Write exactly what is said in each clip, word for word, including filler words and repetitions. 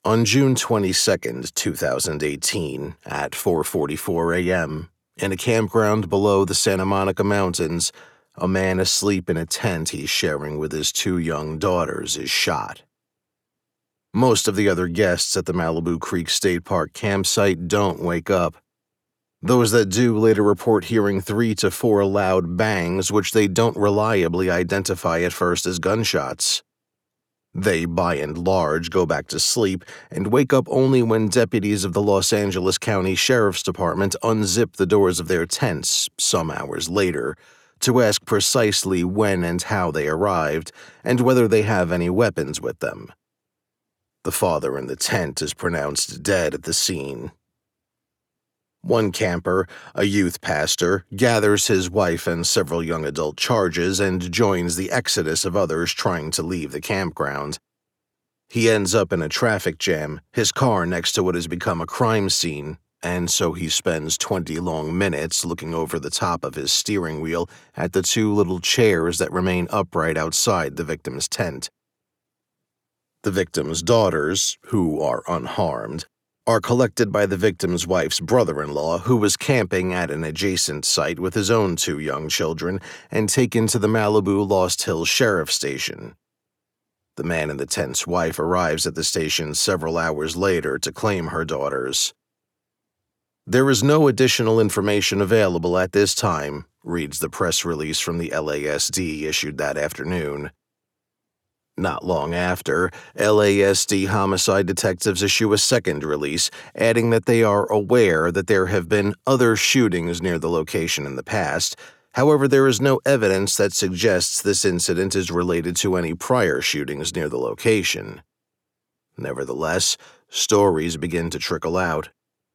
On June twenty-second, two thousand eighteen, at four forty-four a.m., in a campground below the Santa Monica Mountains, a man asleep in a tent he's sharing with his two young daughters is shot. Most of the other guests at the Malibu Creek State Park campsite don't wake up. Those that do later report hearing three to four loud bangs, which they don't reliably identify at first as gunshots. They, by and large, go back to sleep and wake up only when deputies of the Los Angeles County Sheriff's Department unzip the doors of their tents, some hours later, to ask precisely when and how they arrived and whether they have any weapons with them. The father in the tent is pronounced dead at the scene. One camper, a youth pastor, gathers his wife and several young adult charges and joins the exodus of others trying to leave the campground. He ends up in a traffic jam, his car next to what has become a crime scene, and so he spends twenty long minutes looking over the top of his steering wheel at the two little chairs that remain upright outside the victim's tent. The victim's daughters, who are unharmed, are collected by the victim's wife's brother-in-law, who was camping at an adjacent site with his own two young children, and taken to the Malibu Lost Hills Sheriff's Station. The man in the tent's wife arrives at the station several hours later to claim her daughters. There is no additional information available at this time, reads the press release from the L A S D issued that afternoon. Not long after, L A S D homicide detectives issue a second release, adding that they are aware that there have been other shootings near the location in the past. However, there is no evidence that suggests this incident is related to any prior shootings near the location. Nevertheless, stories begin to trickle out.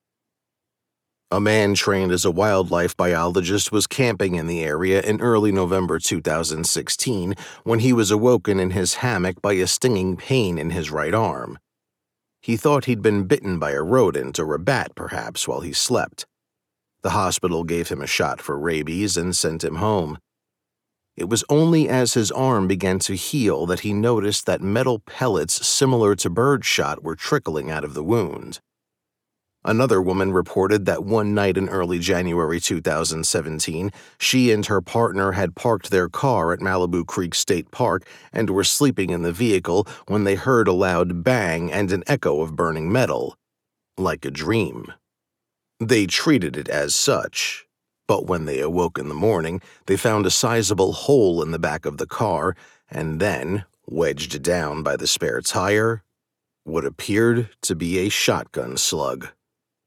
A man trained as a wildlife biologist was camping in the area in early November two thousand sixteen when he was awoken in his hammock by a stinging pain in his right arm. He thought he'd been bitten by a rodent or a bat, perhaps, while he slept. The hospital gave him a shot for rabies and sent him home. It was only as his arm began to heal that he noticed that metal pellets similar to birdshot were trickling out of the wound. Another woman reported that one night in early January two thousand seventeen, she and her partner had parked their car at Malibu Creek State Park and were sleeping in the vehicle when they heard a loud bang and an echo of burning metal, like a dream. They treated it as such, but when they awoke in the morning, they found a sizable hole in the back of the car, and then, wedged down by the spare tire, what appeared to be a shotgun slug.